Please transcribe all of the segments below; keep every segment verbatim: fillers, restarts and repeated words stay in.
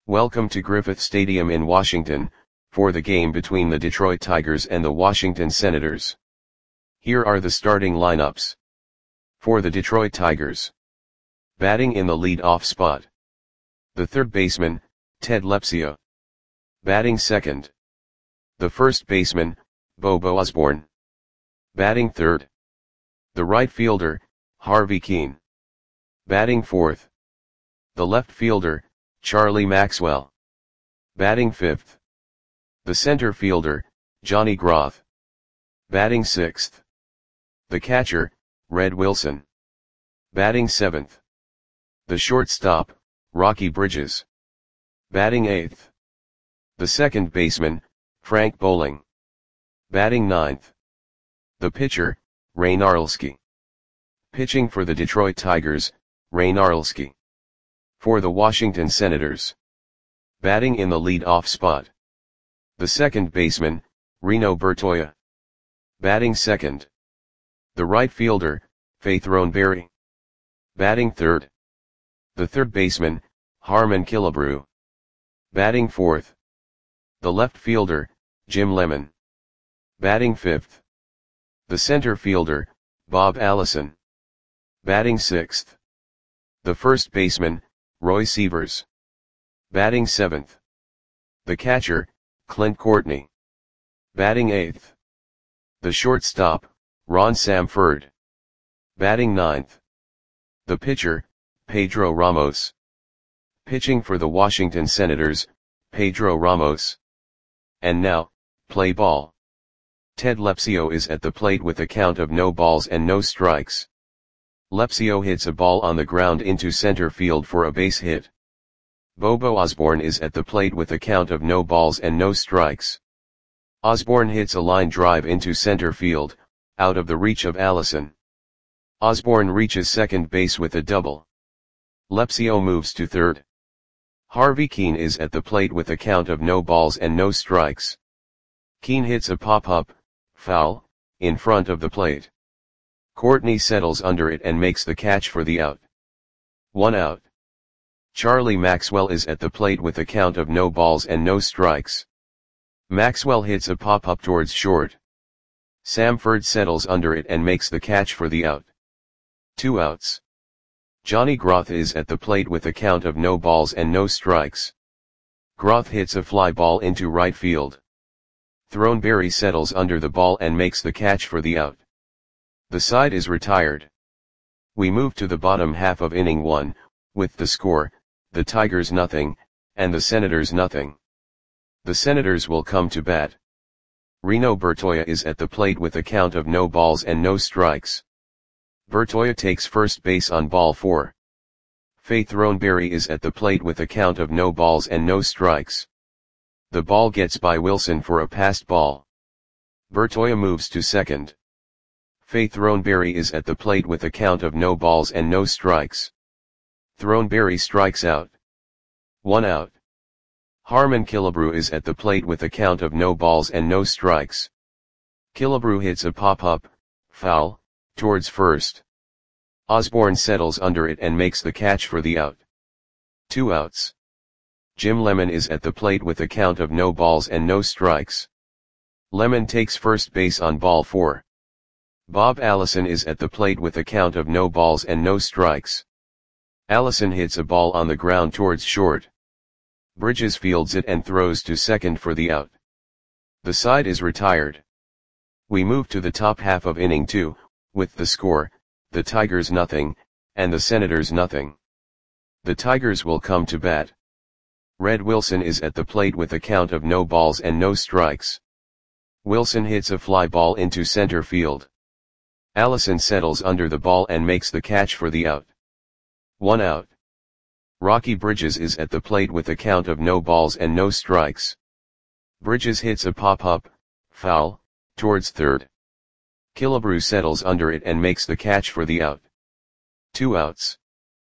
Welcome to Griffith Stadium in Washington, for the game between the Detroit Tigers and the Washington Senators. Here are the starting lineups. For the Detroit Tigers. Batting in the lead-off spot. The third baseman, Ted Lepcio. Batting second. The first baseman, Bobo Osborne. Batting third. The right fielder, Harvey Kuenn. Batting fourth. The left fielder, Charlie Maxwell. Batting fifth. The center fielder, Johnny Groth. Batting sixth. The catcher, Red Wilson. Batting seventh. The shortstop, Rocky Bridges. Batting eighth. The second baseman, Frank Bowling. Batting ninth. The pitcher, Ray Narleski. Pitching for the Detroit Tigers, Ray Narleski. For the Washington Senators. Batting in the lead-off spot. The second baseman, Reno Bertoia. Batting second. The right fielder, Faith Roneberry. Batting third. The third baseman, Harmon Killebrew. Batting fourth. The left fielder, Jim Lemon. Batting fifth. The center fielder, Bob Allison. Batting sixth. The first baseman, Roy Sievers. Batting seventh. The catcher, Clint Courtney. Batting eighth. The shortstop, Ron Samford. Batting ninth. The pitcher, Pedro Ramos. Pitching for the Washington Senators, Pedro Ramos. And now, play ball. Ted Lepcio is at the plate with a count of no balls and no strikes. Lepcio hits a ball on the ground into center field for a base hit. Bobo Osborne is at the plate with a count of no balls and no strikes. Osborne hits a line drive into center field, out of the reach of Allison. Osborne reaches second base with a double. Lepcio moves to third. Harvey Kuenn is at the plate with a count of no balls and no strikes. Kuenn hits a pop-up, foul, in front of the plate. Courtney settles under it and makes the catch for the out. One out. Charlie Maxwell is at the plate with a count of no balls and no strikes. Maxwell hits a pop-up towards short. Samford settles under it and makes the catch for the out. Two outs. Johnny Groth is at the plate with a count of no balls and no strikes. Groth hits a fly ball into right field. Throneberry settles under the ball and makes the catch for the out. The side is retired. We move to the bottom half of inning one, with the score, the Tigers nothing, and the Senators nothing. The Senators will come to bat. Reno Bertoia is at the plate with a count of no balls and no strikes. Bertoia takes first base on ball four. Faith Roneberry is at the plate with a count of no balls and no strikes. The ball gets by Wilson for a passed ball. Bertoia moves to second. Faith Roneberry is at the plate with a count of no balls and no strikes. Throneberry strikes out. One out. Harmon Killebrew is at the plate with a count of no balls and no strikes. Killebrew hits a pop-up, foul, towards first. Osborne settles under it and makes the catch for the out. Two outs. Jim Lemon is at the plate with a count of no balls and no strikes. Lemon takes first base on ball four. Bob Allison is at the plate with a count of no balls and no strikes. Allison hits a ball on the ground towards short. Bridges fields it and throws to second for the out. The side is retired. We move to the top half of inning two, with the score, the Tigers nothing, and the Senators nothing. The Tigers will come to bat. Red Wilson is at the plate with a count of no balls and no strikes. Wilson hits a fly ball into center field. Allison settles under the ball and makes the catch for the out. One out. Rocky Bridges is at the plate with a count of no balls and no strikes. Bridges hits a pop-up, foul, towards third. Killebrew settles under it and makes the catch for the out. Two outs.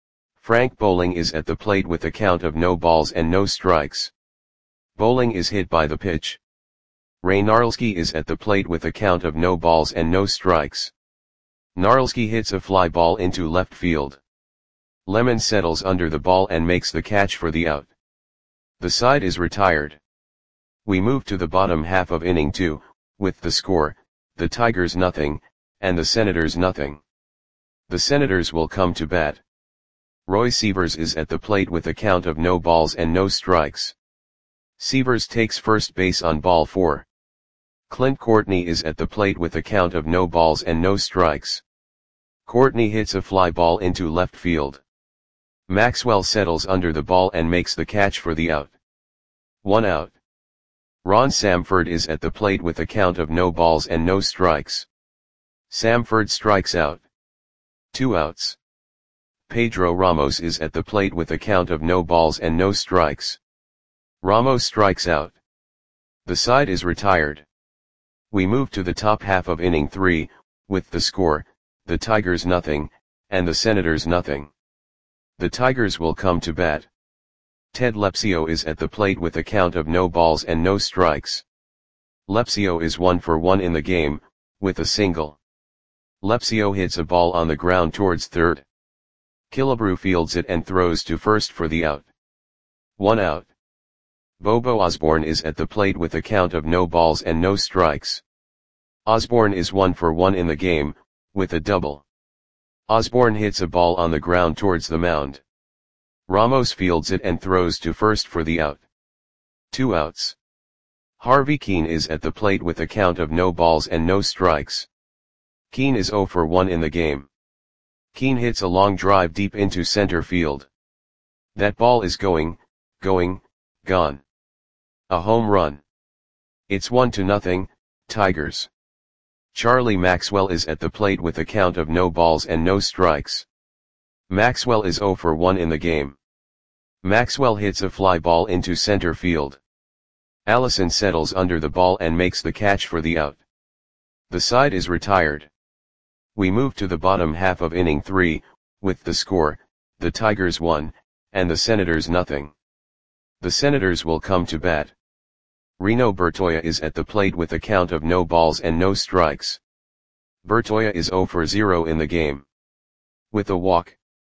Frank Bowling is at the plate with a count of no balls and no strikes. Bowling is hit by the pitch. Ray Narleski is at the plate with a count of no balls and no strikes. Narleski hits a fly ball into left field. Lemon settles under the ball and makes the catch for the out. The side is retired. We move to the bottom half of inning two, with the score, the Tigers nothing, and the Senators nothing. The Senators will come to bat. Roy Sievers is at the plate with a count of no balls and no strikes. Sievers takes first base on ball four. Clint Courtney is at the plate with a count of no balls and no strikes. Courtney hits a fly ball into left field. Maxwell settles under the ball and makes the catch for the out. One out. Ron Samford is at the plate with a count of no balls and no strikes. Samford strikes out. Two outs. Pedro Ramos is at the plate with a count of no balls and no strikes. Ramos strikes out. The side is retired. We move to the top half of inning three, with the score, the Tigers nothing, and the Senators nothing. The Tigers will come to bat. Ted Lepsio is at the plate with a count of no balls and no strikes. Lepsio is one for one in the game, with a single. Lepsio hits a ball on the ground towards third. Killebrew fields it and throws to first for the out. One out. Bobo Osborne is at the plate with a count of no balls and no strikes. Osborne is one for one in the game, with a double. Osborne hits a ball on the ground towards the mound. Ramos fields it and throws to first for the out. Two outs. Harvey Keene is at the plate with a count of no balls and no strikes. Keene is zero for one in the game. Keene hits a long drive deep into center field. That ball is going, going, gone. A home run. It's one to nothing, Tigers. Charlie Maxwell is at the plate with a count of no balls and no strikes. Maxwell is zero for one in the game. Maxwell hits a fly ball into center field. Allison settles under the ball and makes the catch for the out. The side is retired. We move to the bottom half of inning three, with the score, the Tigers one, and the Senators nothing. The Senators will come to bat. Reno Bertoia is at the plate with a count of no balls and no strikes. Bertoia is zero for zero in the game. With a walk.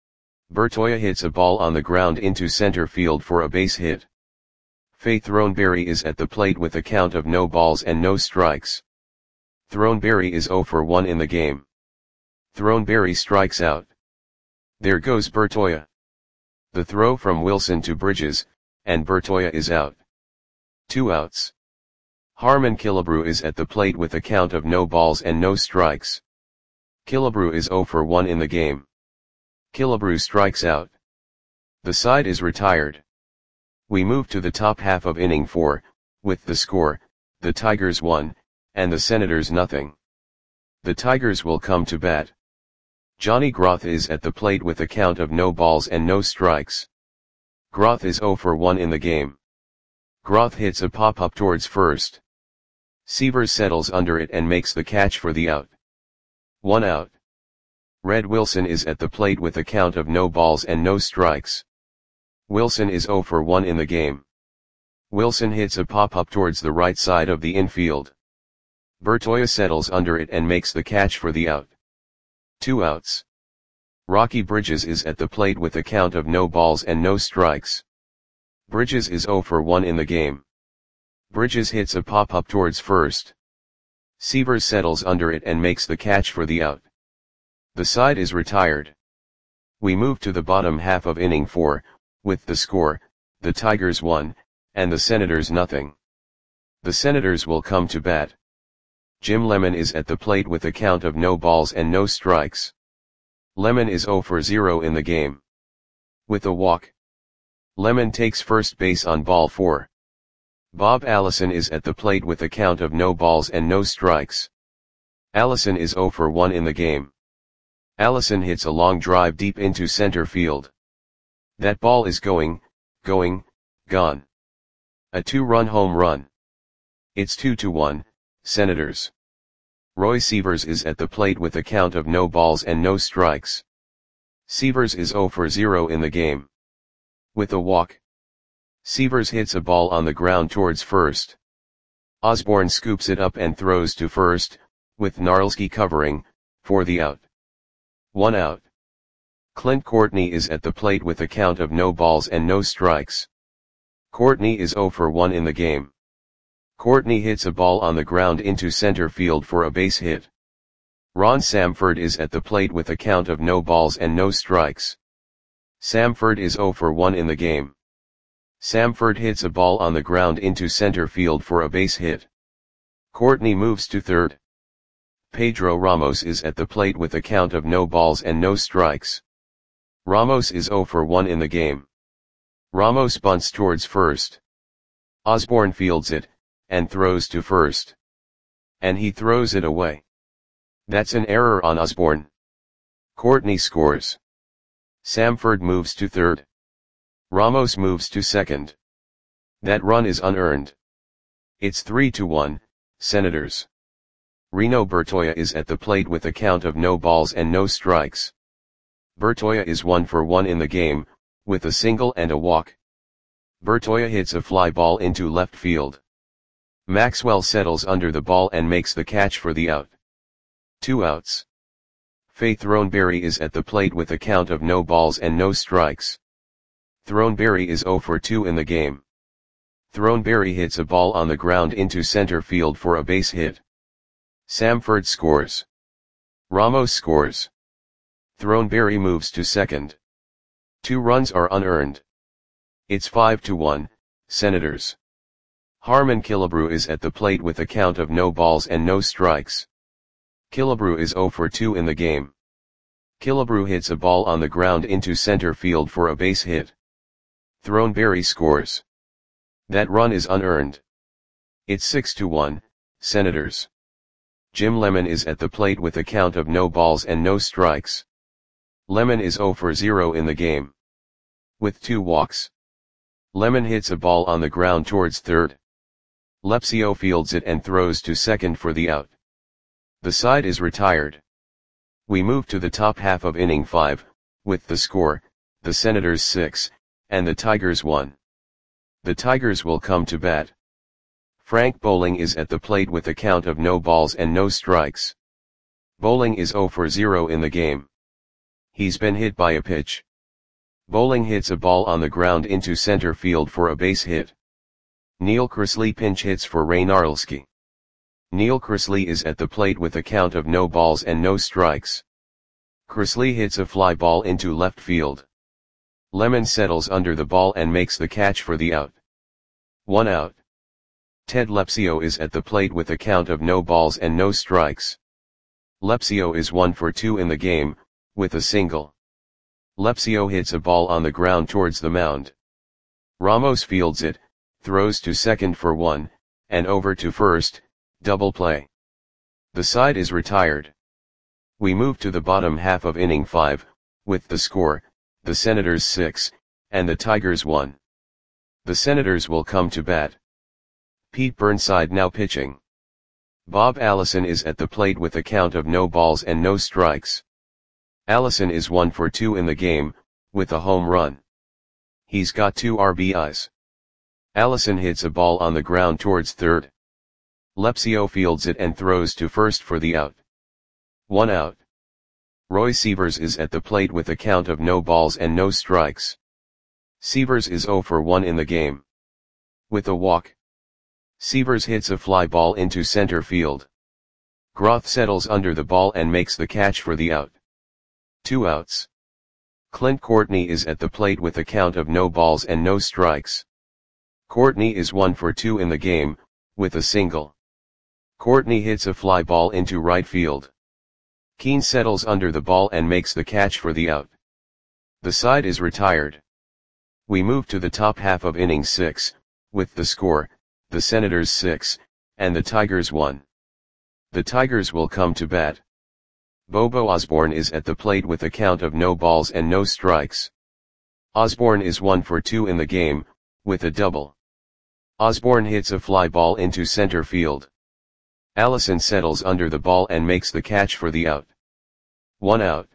Bertoia hits a ball on the ground into center field for a base hit. Faith Throneberry is at the plate with a count of no balls and no strikes. Throneberry is zero for one in the game. Throneberry strikes out. There goes Bertoia. The throw from Wilson to Bridges, and Bertoia is out. Two outs. Harmon Killebrew is at the plate with a count of no balls and no strikes. Killebrew is zero for one in the game. Killebrew strikes out. The side is retired. We move to the top half of inning four, with the score, the Tigers one, and the Senators nothing. The Tigers will come to bat. Johnny Groth is at the plate with a count of no balls and no strikes. Groth is zero for one in the game. Groth hits a pop-up towards first. Sievers settles under it and makes the catch for the out. One out. Red Wilson is at the plate with a count of no balls and no strikes. Wilson is zero for one in the game. Wilson hits a pop-up towards the right side of the infield. Bertoia settles under it and makes the catch for the out. Two outs. Rocky Bridges is at the plate with a count of no balls and no strikes. Bridges is zero for one in the game. Bridges hits a pop-up towards first. Sievers settles under it and makes the catch for the out. The side is retired. We move to the bottom half of inning four, with the score, the Tigers one, and the Senators nothing. The Senators will come to bat. Jim Lemon is at the plate with a count of no balls and no strikes. Lemon is zero for zero in the game. With a walk. Lemon takes first base on ball four. Bob Allison is at the plate with a count of no balls and no strikes. Allison is zero for one in the game. Allison hits a long drive deep into center field. That ball is going, going, gone. A two-run home run. It's two to one, Senators. Roy Sievers is at the plate with a count of no balls and no strikes. Sievers is zero for zero in the game. With a walk. Sievers hits a ball on the ground towards first. Osborne scoops it up and throws to first, with Narlski covering, for the out. One out. Clint Courtney is at the plate with a count of no balls and no strikes. Courtney is zero for one in the game. Courtney hits a ball on the ground into center field for a base hit. Ron Samford is at the plate with a count of no balls and no strikes. Samford is zero for one in the game. Samford hits a ball on the ground into center field for a base hit. Courtney moves to third. Pedro Ramos is at the plate with a count of no balls and no strikes. Ramos is zero for one in the game. Ramos bunts towards first. Osborne fields it, and throws to first. And he throws it away. That's an error on Osborne. Courtney scores. Samford moves to third. Ramos moves to second. That run is unearned. It's three to one, Senators. Reno Bertoia is at the plate with a count of no balls and no strikes. Bertoia is one for one in the game, with a single and a walk. Bertoia hits a fly ball into left field. Maxwell settles under the ball and makes the catch for the out. Two outs. Faye Throneberry is at the plate with a count of no balls and no strikes. Throneberry is zero for two in the game. Throneberry hits a ball on the ground into center field for a base hit. Samford scores. Ramos scores. Throneberry moves to second. Two runs are unearned. It's five to one, Senators. Harmon Killebrew is at the plate with a count of no balls and no strikes. Killebrew is zero for two in the game. Killebrew hits a ball on the ground into center field for a base hit. Throneberry scores. That run is unearned. It's six to one, Senators. Jim Lemon is at the plate with a count of no balls and no strikes. Lemon is zero for zero in the game. With two walks. Lemon hits a ball on the ground towards third. Lepsio fields it and throws to second for the out. The side is retired. We move to the top half of inning five, with the score, the Senators six, and the Tigers one. The Tigers will come to bat. Frank Bowling is at the plate with a count of no balls and no strikes. Bowling is zero for zero in the game. He's been hit by a pitch. Bowling hits a ball on the ground into center field for a base hit. Neil Chrisley pinch hits for Ray Narlski. Neil Chrisley is at the plate with a count of no balls and no strikes. Chrisley hits a fly ball into left field. Lemon settles under the ball and makes the catch for the out. One out. Ted Lepsio is at the plate with a count of no balls and no strikes. Lepsio is one for two in the game, with a single. Lepsio hits a ball on the ground towards the mound. Ramos fields it, throws to second for one, and over to first, double play. The side is retired. We move to the bottom half of inning five, with the score, the Senators six, and the Tigers one. The Senators will come to bat. Pete Burnside now pitching. Bob Allison is at the plate with a count of no balls and no strikes. Allison is one for two in the game, with a home run. He's got two R B Is. Allison hits a ball on the ground towards third. Lepsio fields it and throws to first for the out. One out. Roy Sievers is at the plate with a count of no balls and no strikes. Sievers is zero for one in the game. With a walk. Sievers hits a fly ball into center field. Groth settles under the ball and makes the catch for the out. Two outs. Clint Courtney is at the plate with a count of no balls and no strikes. Courtney is one for two in the game, with a single. Courtney hits a fly ball into right field. Keane settles under the ball and makes the catch for the out. The side is retired. We move to the top half of inning six, with the score, the Senators six, and the Tigers one. The Tigers will come to bat. Bobo Osborne is at the plate with a count of no balls and no strikes. Osborne is one for two in the game, with a double. Osborne hits a fly ball into center field. Allison settles under the ball and makes the catch for the out. One out.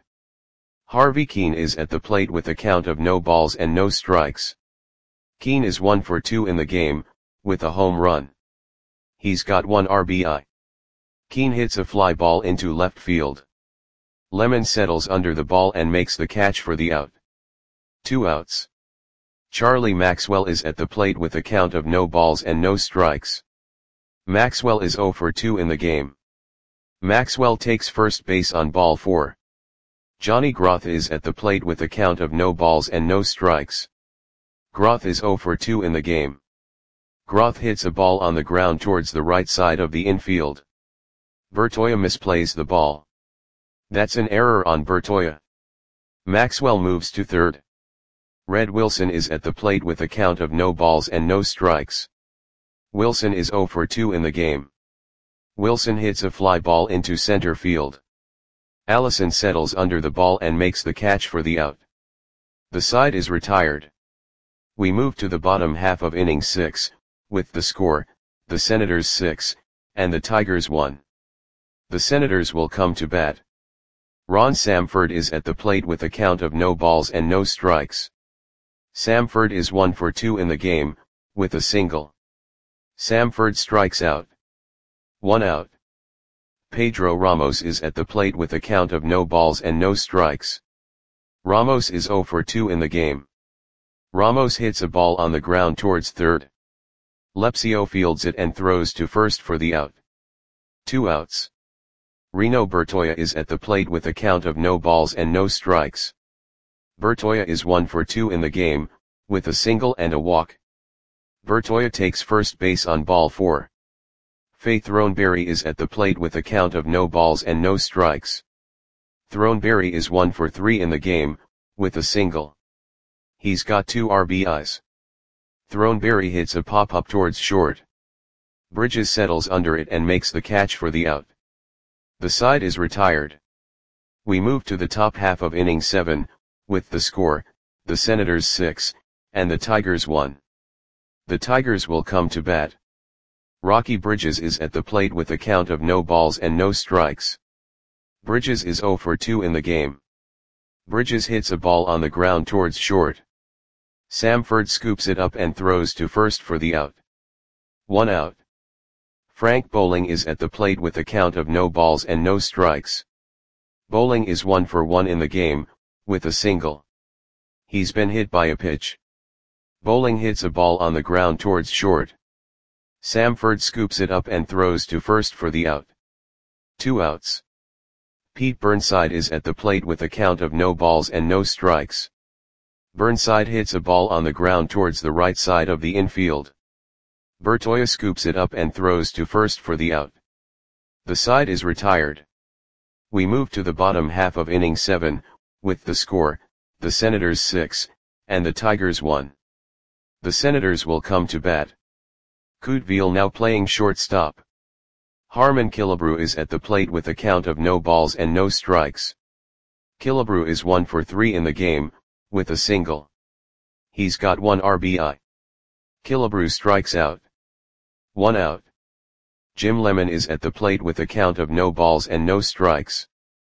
Harvey Keane is at the plate with a count of no balls and no strikes. Keane is one for two in the game, with a home run. He's got one R B I. Keane hits a fly ball into left field. Lemon settles under the ball and makes the catch for the out. Two outs. Charlie Maxwell is at the plate with a count of no balls and no strikes. Maxwell is zero for two in the game. Maxwell takes first base on ball four. Johnny Groth is at the plate with a count of no balls and no strikes. Groth is zero for two in the game. Groth hits a ball on the ground towards the right side of the infield. Bertoia misplays the ball. That's an error on Bertoia. Maxwell moves to third. Red Wilson is at the plate with a count of no balls and no strikes. Wilson is zero for two in the game. Wilson hits a fly ball into center field. Allison settles under the ball and makes the catch for the out. The side is retired. We move to the bottom half of inning six, with the score, the Senators six, and the Tigers one. The Senators will come to bat. Ron Samford is at the plate with a count of no balls and no strikes. Samford is one for two in the game, with a single. Samford strikes out. One out. Pedro Ramos is at the plate with a count of no balls and no strikes. Ramos is zero for two in the game. Ramos hits a ball on the ground towards third. Lepsio fields it and throws to first for the out. Two outs. Reno Bertoia is at the plate with a count of no balls and no strikes. Bertoia is one for two in the game, with a single and a walk. Bertoia takes first base on ball four. Faye Throneberry is at the plate with a count of no balls and no strikes. Throneberry is one for three in the game, with a single. He's got two R B Is. Throneberry hits a pop-up towards short. Bridges settles under it and makes the catch for the out. The side is retired. We move to the top half of inning seven, with the score, the Senators six, and the Tigers one. The Tigers will come to bat. Rocky Bridges is at the plate with a count of no balls and no strikes. Bridges is zero for two in the game. Bridges hits a ball on the ground towards short. Samford scoops it up and throws to first for the out. One out. Frank Bowling is at the plate with a count of no balls and no strikes. Bowling is one for one in the game, with a single. He's been hit by a pitch. Bowling hits a ball on the ground towards short. Samford scoops it up and throws to first for the out. Two outs. Pete Burnside is at the plate with a count of no balls and no strikes. Burnside hits a ball on the ground towards the right side of the infield. Bertoia scoops it up and throws to first for the out. The side is retired. We move to the bottom half of inning seven, with the score, the Senators six, and the Tigers one. The Senators will come to bat. Couteville now playing shortstop. Harmon Killebrew is at the plate with a count of no balls and no strikes. Killebrew is one for three in the game, with a single. He's got one R B I. Killebrew strikes out. One out. Jim Lemon is at the plate with a count of no balls and no strikes.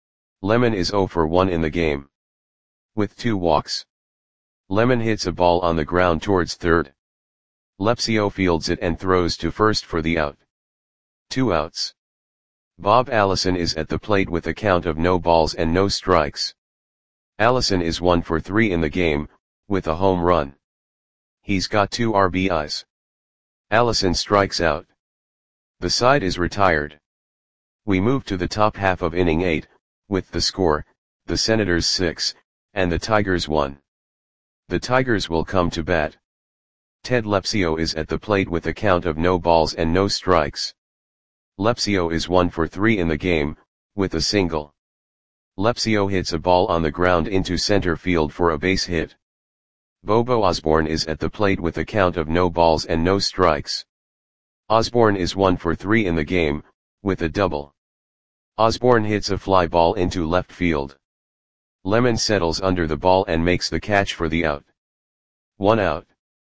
Lemon is zero for one in the game. With two walks. Lemon hits a ball on the ground towards third. Lepsio fields it and throws to first for the out. Two outs. Bob Allison is at the plate with a count of no balls and no strikes. Allison is one for three in the game, with a home run. He's got two R B Is. Allison strikes out. The side is retired. We move to the top half of inning eight, with the score, the Senators six, and the Tigers one. The Tigers will come to bat. Ted Lepsio is at the plate with a count of no balls and no strikes. Lepsio is one for three in the game, with a single. Lepsio hits a ball on the ground into center field for a base hit. Bobo Osborne is at the plate with a count of no balls and no strikes. Osborne is one for three in the game, with a double. Osborne hits a fly ball into left field. Lemon settles under the ball and makes the catch for the out. One out.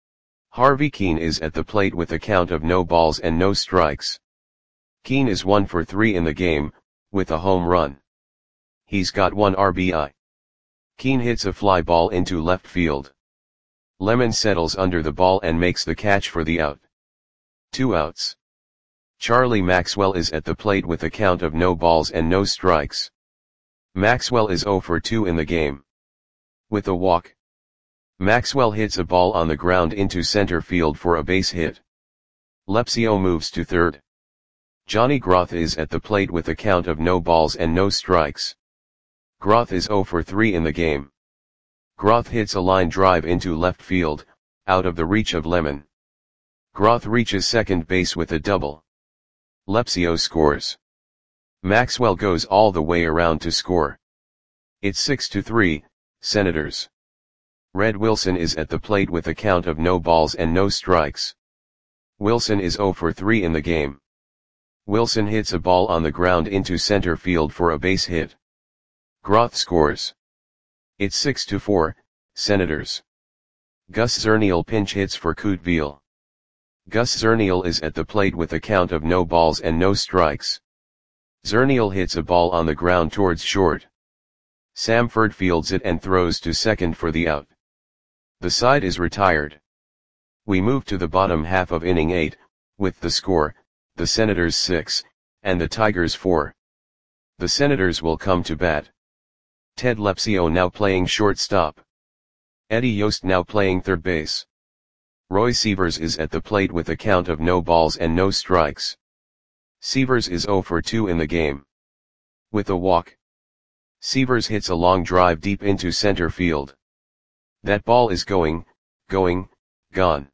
Harvey Keene is at the plate with a count of no balls and no strikes. Keene is one for three in the game, with a home run. He's got one R B I. Keene hits a fly ball into left field. Lemon settles under the ball and makes the catch for the out. Two outs. Charlie Maxwell is at the plate with a count of no balls and no strikes. Maxwell is zero for two in the game. With a walk. Maxwell hits a ball on the ground into center field for a base hit. Lepsio moves to third. Johnny Groth is at the plate with a count of no balls and no strikes. Groth is zero for three in the game. Groth hits a line drive into left field, out of the reach of Lemon. Groth reaches second base with a double. Lepsio scores. Maxwell goes all the way around to score. It's six to three, Senators. Red Wilson is at the plate with a count of no balls and no strikes. Wilson is zero for three in the game. Wilson hits a ball on the ground into center field for a base hit. Groth scores. It's six to four, Senators. Gus Zernial pinch hits for Couteville. Gus Zernial is at the plate with a count of no balls and no strikes. Zernial hits a ball on the ground towards short. Samford fields it and throws to second for the out. The side is retired. We move to the bottom half of inning eight, with the score, the Senators six, and the Tigers four. The Senators will come to bat. Ted Lepsio now playing shortstop. Eddie Yost now playing third base. Roy Sievers is at the plate with a count of no balls and no strikes. Sievers is zero for two in the game. With a walk. Sievers hits a long drive deep into center field. That ball is going, going, gone.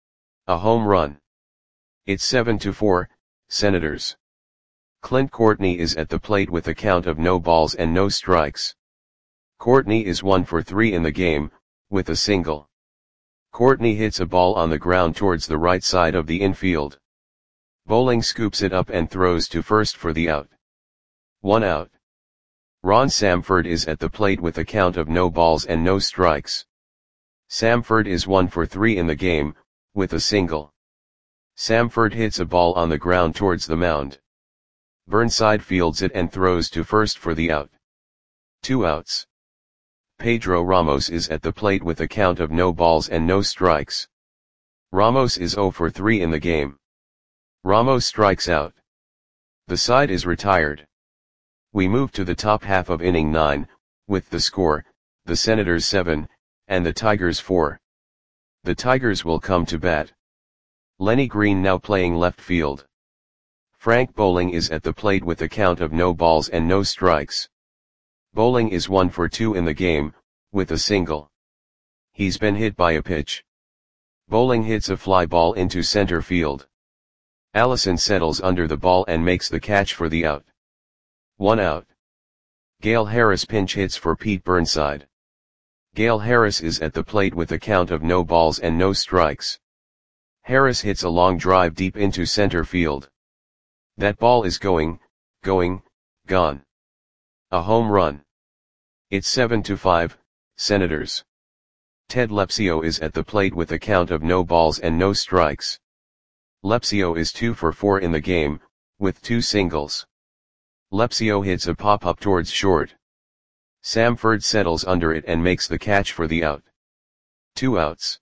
A home run. It's seven to four, Senators. Clint Courtney is at the plate with a count of no balls and no strikes. Courtney is one for three in the game, with a single. Courtney hits a ball on the ground towards the right side of the infield. Bowling scoops it up and throws to first for the out. One out. Ron Samford is at the plate with a count of no balls and no strikes. Samford is one for three in the game, with a single. Samford hits a ball on the ground towards the mound. Burnside fields it and throws to first for the out. Two outs. Pedro Ramos is at the plate with a count of no balls and no strikes. Ramos is zero for three in the game. Ramos strikes out. The side is retired. We move to the top half of inning nine, with the score, the Senators seven, and the Tigers four. The Tigers will come to bat. Lenny Green now playing left field. Frank Bowling is at the plate with a count of no balls and no strikes. Bowling is one for two in the game, with a single. He's been hit by a pitch. Bowling hits a fly ball into center field. Allison settles under the ball and makes the catch for the out. One out. Gale Harris pinch hits for Pete Burnside. Gale Harris is at the plate with a count of no balls and no strikes. Harris hits a long drive deep into center field. That ball is going, going, gone. A home run. It's seven to five, Senators. Ted Lepsio is at the plate with a count of no balls and no strikes. Lepsio is two for four in the game, with two singles. Lepsio hits a pop-up towards short. Samford settles under it and makes the catch for the out. Two outs.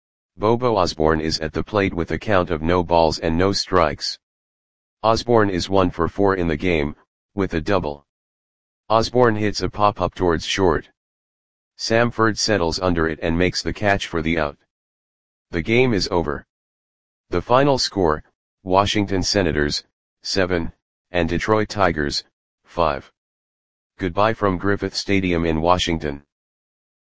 Bobo Osborne is at the plate with a count of no balls and no strikes. Osborne is one for four in the game, with a double. Osborne hits a pop-up towards short. Samford settles under it and makes the catch for the out. The game is over. The final score, Washington Senators, seven, and Detroit Tigers, five. Goodbye from Griffith Stadium in Washington.